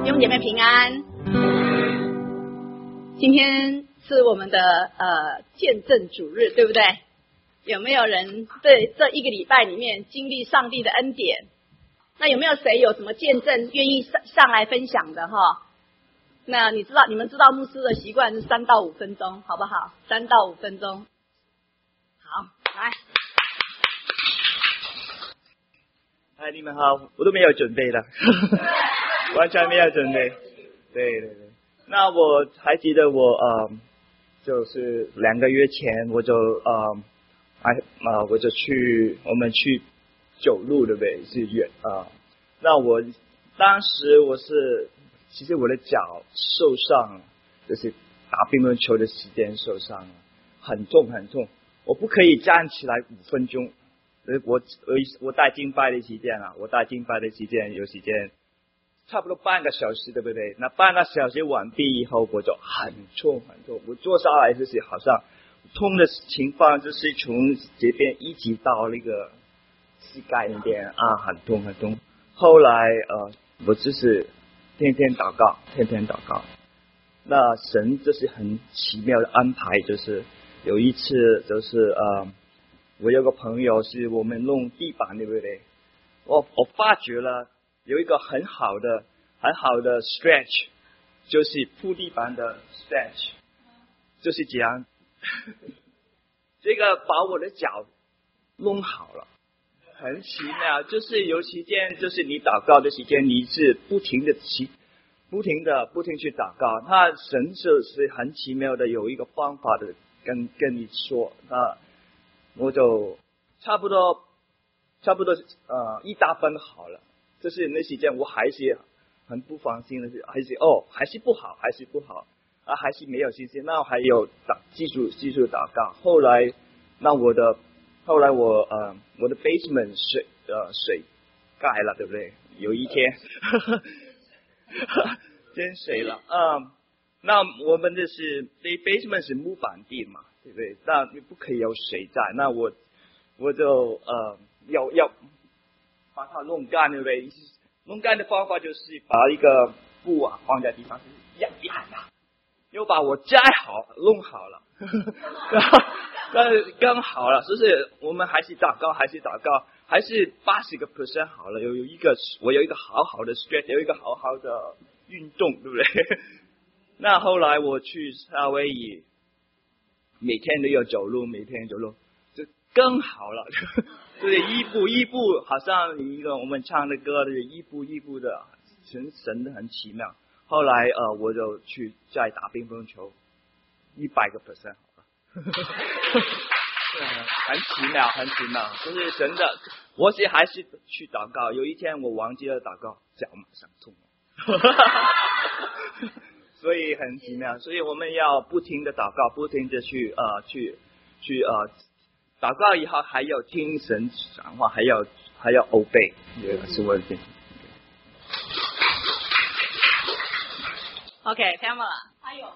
弟兄姐妹平安。今天是我们的见证主日，对不对？有没有人对这一个礼拜里面经历上帝的恩典？那有没有谁有什么见证愿意上来分享的哈？那你们知道牧师的习惯是3到5分钟，好不好？3到5分钟。好，来。 嗨，你们好，我都没有准备的，完全没有准备。对。那我还记得就是2个月前我就我们去走路，对不对？是远那我当时其实我的脚受伤了，就是打乒乓球的时间受伤了，很痛，我不可以站起来5分钟。我带敬拜的时间有时间差不多半个小时，对不对？那半个小时完毕以后，我就很痛，我坐下来就是好像痛的情况就是从这边一直到那个膝盖那边很痛。后来我就是天天祷告。那神就是很奇妙的安排，就是有一次就是我有个朋友是我们弄地板，对不对？我发觉了有一个很好的 stretch， 就是铺地板的 stretch， 就是这样。这个把我的脚弄好了，很奇妙。就是有时间，就是你祷告的时间，你是不停去祷告。他神是很奇妙的，有一个方法的跟你说。我就差不多1大分好了，就是那时间我还是很不放心的，还是不好还是没有信心。那我还有继续祷告。后来我的 basement 水盖了，对不对？有一天真水了那我们这 basement 是木板地嘛，对不对？那你不可以有水在。那我就要把它弄干，对不对？弄干的方法就是把一个布放在地上，压，又把我摘好弄好了刚好了。就是我们还是祷告，还是80% 好了。我有一个好好的 stretch， 有一个好好的运动，对不对？那后来我去夏威夷，每天都有走路，就更好了。就是一步，好像一个我们唱的歌的一步的，神的很奇妙。后来我就去再打乒乓球，100% 好了。很奇妙，就是神的。我还是去祷告，有一天我忘记了祷告，脚马上痛了。所以很奇妙，所以我们要不停的祷告，不停的去祷告以后还要听神讲话，还要 obey， 这个是问题。 OK，Pamela， 还有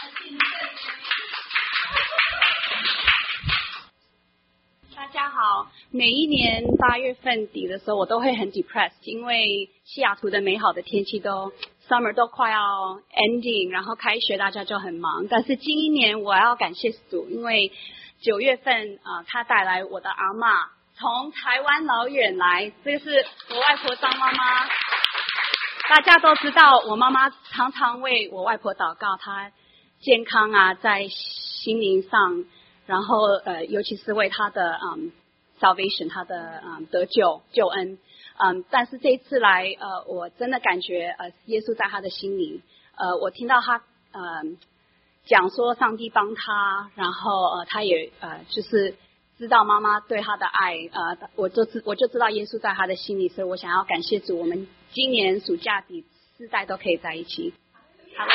大家好。每一年8月份底的时候，我都会很 depressed， 因为西雅图的美好的天气Summer 都快要 ending， 然后开学大家就很忙。但是今一年我要感谢主，因为9月份他带来我的阿嬷从台湾老远来，这个是我外婆张妈妈。大家都知道我妈妈常常为我外婆祷告，她健康在心灵上，然后尤其是为她的salvation， 她的得救恩。但是这一次来我真的感觉耶稣在他的心里。我听到他讲说上帝帮他，然后他也就是知道妈妈对他的爱，我就知道耶稣在他的心里，所以我想要感谢主，我们今年暑假底4代都可以在一起。好，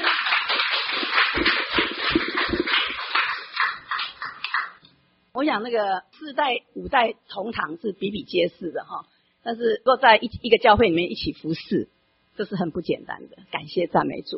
我想那个4代5代同堂是比比皆是的哈。但是若在一个教会里面一起服侍，这是很不简单的。感谢赞美主。